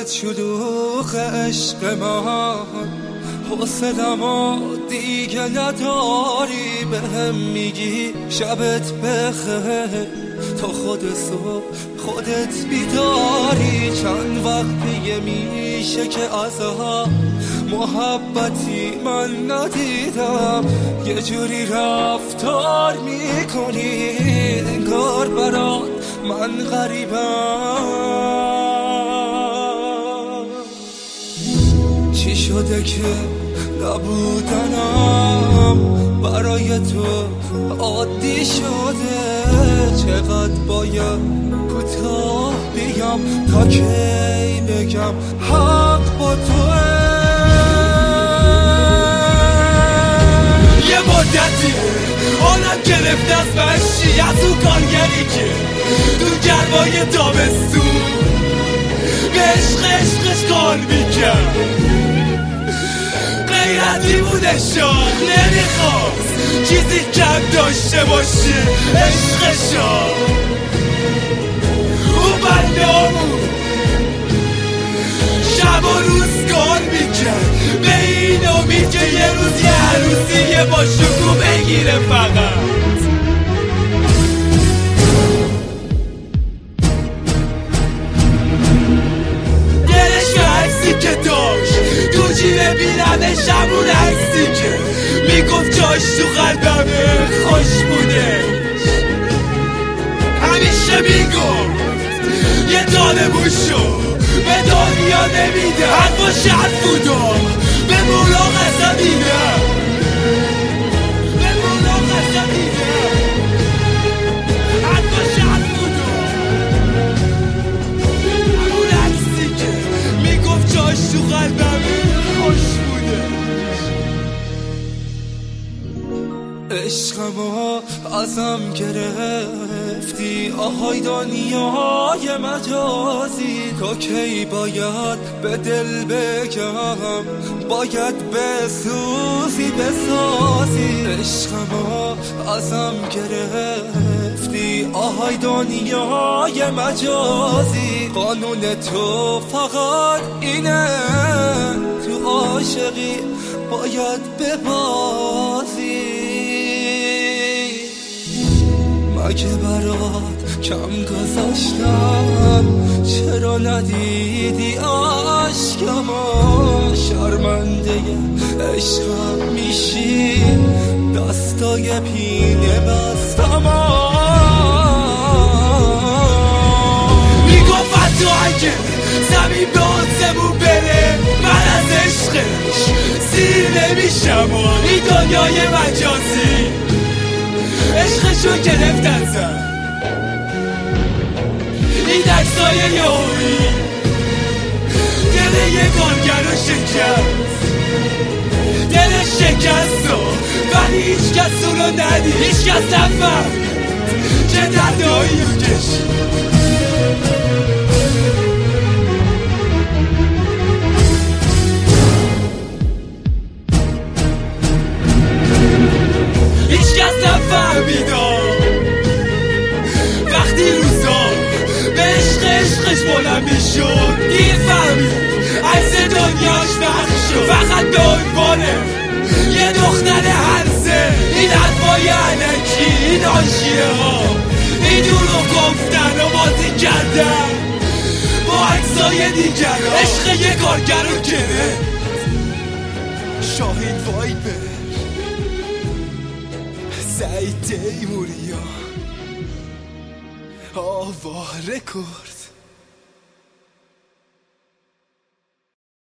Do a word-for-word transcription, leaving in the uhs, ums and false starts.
دلت شلوغ عشق من، حوصله‌مو دیگه نداری، بهم میگی شبت بخیر تا خود صبح خودت بیداری. چند وقتیه میشه که از هم محبتی من ندیدم، یه جوری رفتار میکنی انگار برات من غریبم. چی شده که نبودنم برای تو عادی شده؟ چقدر باید کوتاه بیام تا کی بگم حق با توه؟ یه مدتی حالم گرفته از بشی، از اون کارگری که تو گرمای تابستون به عشق عشقش کار میکرد. غیرتی بوده شاد نمیخواست چیزی کم داشته باشه عشقشا. او بنده همون شب و روز کار میکرد به این امید که یه روز یه عروسی یه با شکوه بگیره فقط. دلش به عکسی که داشت تو جیبه بینمش، همون عکسی که میگفت جاش تو قلبمه خوش بودش. همیشه میگفت یه دانه بوشو به دنیا نمیده، حرفاش حرف بودم به مولا قسمیدم، به مولا قسمیدم، حرفاش حرف بودم. همون عکسی که میگفت جاش تو قلبمه خوش بوده. عشقمو ازم گرفتی آهای دنیای مجازی، تا کی باید به دل بگم باید بسوزی بسازی؟ عشقمو ازم گرفتی آهای دنیای مجازی، قانون تو فقط اینه تو عاشقی باید ببازی. مگه برات کم گذاشتم؟ چرا ندیدی عشقمو؟ شرمنده عشقم میشی دستای پینه بستم. میگفت تو اگه زمین به آسمون بره من از عشقش سیر نمیشم و این دنیای مجازی عشقشو گرفتن زن. این عکسای یهویی دل یه کارگر رو شکست، دلش شکست و ولی هیچ کس اون رو ندید، هیچ کس نفهمید چه دردهایی رو کشید. هیچ کس نفهمیدم وقتی روزا به عشق عشقش بلند میشد، دیر فهمید عکس دنیاش وقت شد فقط به عنوانه یه دختر هرزه. این حرفای علکی، این آشیه ها، این دورو گفتن و بازی کردن با عکسای دیگر ها، عشق یه کارگر رو گرفت. شاهین وایبر سعید تیموریان آوا رکورد.